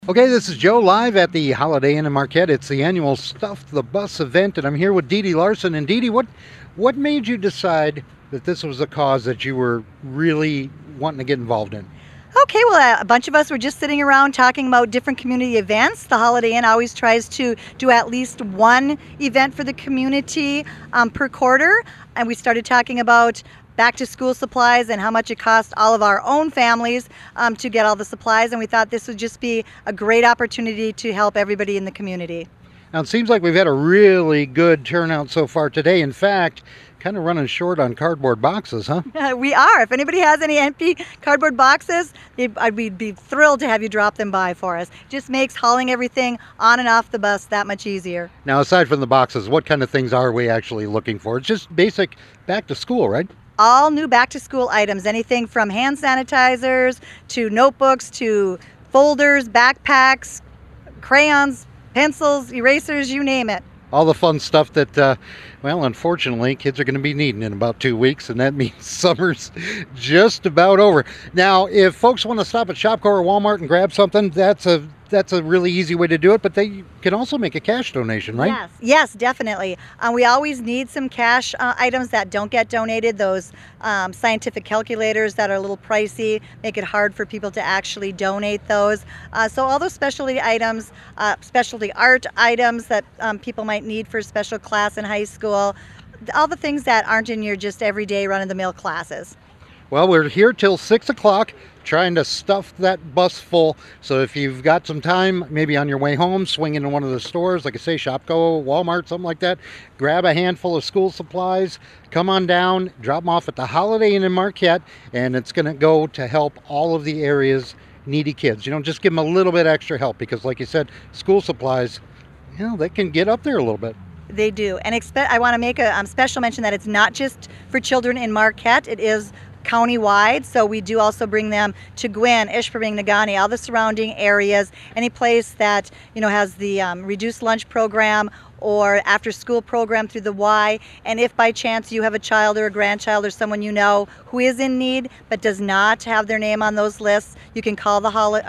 Okay, this is Joe live at the Holiday Inn in Marquette. It's the annual Stuff the Bus event, and I'm here with Dee Dee Larson. And Dee Dee, what made you decide that this was a cause that you were really wanting to get involved in? Okay, well, a bunch of us were just sitting around talking about different community events. The Holiday Inn always tries to do at least one event for the community per quarter. And we started talking about back to school supplies and how much it cost all of our own families to get all the supplies. And we thought this would just be a great opportunity to help everybody in the community. Now, it seems like we've had a really good turnout so far today. In fact, kind of running short on cardboard boxes, huh? We are. If anybody has any empty cardboard boxes, we'd be thrilled to have you drop them by for us. Just makes hauling everything on and off the bus that much easier. Now, aside from the boxes, what kind of things are we actually looking for? It's just basic back to school, right? All new back to school items, anything from hand sanitizers to notebooks to folders, backpacks, crayons, pencils, erasers, you name it. All the fun stuff that, well, unfortunately, kids are going to be needing in about 2 weeks, and that means summer's just about over. Now, if folks want to stop at Shopko or Walmart and grab something, that's a really easy way to do it, but they can also make a cash donation, right? Yes, definitely. We always need some cash items that don't get donated. Those scientific calculators that are a little pricey make it hard for people to actually donate those. So all those specialty items, specialty art items that people might need for a special class in high school, all the things that aren't in your just everyday run-of-the-mill classes. Well, we're here till 6 o'clock trying to stuff that bus full. So if you've got some time, maybe on your way home, swing into one of the stores, like I say, Shopko, Walmart, something like that, grab a handful of school supplies, come on down, drop them off at the Holiday Inn in Marquette, and it's going to go to help all of the area's needy kids. You know, just give them a little bit extra help because, like you said, school supplies, you know, they can get up there a little bit. They do. And I want to make a special mention that it's not just for children in Marquette. It is countywide, so we do also bring them to Gwinn, Ishpeming, Negaunee, all the surrounding areas, any place that has the reduced lunch program or after school program through the Y. And if by chance you have a child or a grandchild or someone you know who is in need but does not have their name on those lists, you can call the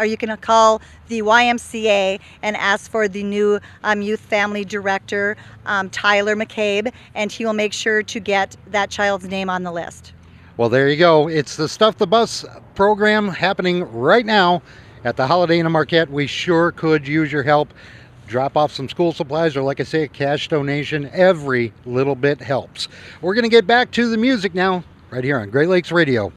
YMCA and ask for the new youth family director, Tyler McCabe, and he will make sure to get that child's name on the list. Well, there you go. It's the Stuff the Bus program happening right now at the Holiday Inn in Marquette. We sure could use your help. Drop off some school supplies or, like I say, a cash donation. Every little bit helps. We're going to get back to the music now right here on Great Lakes Radio.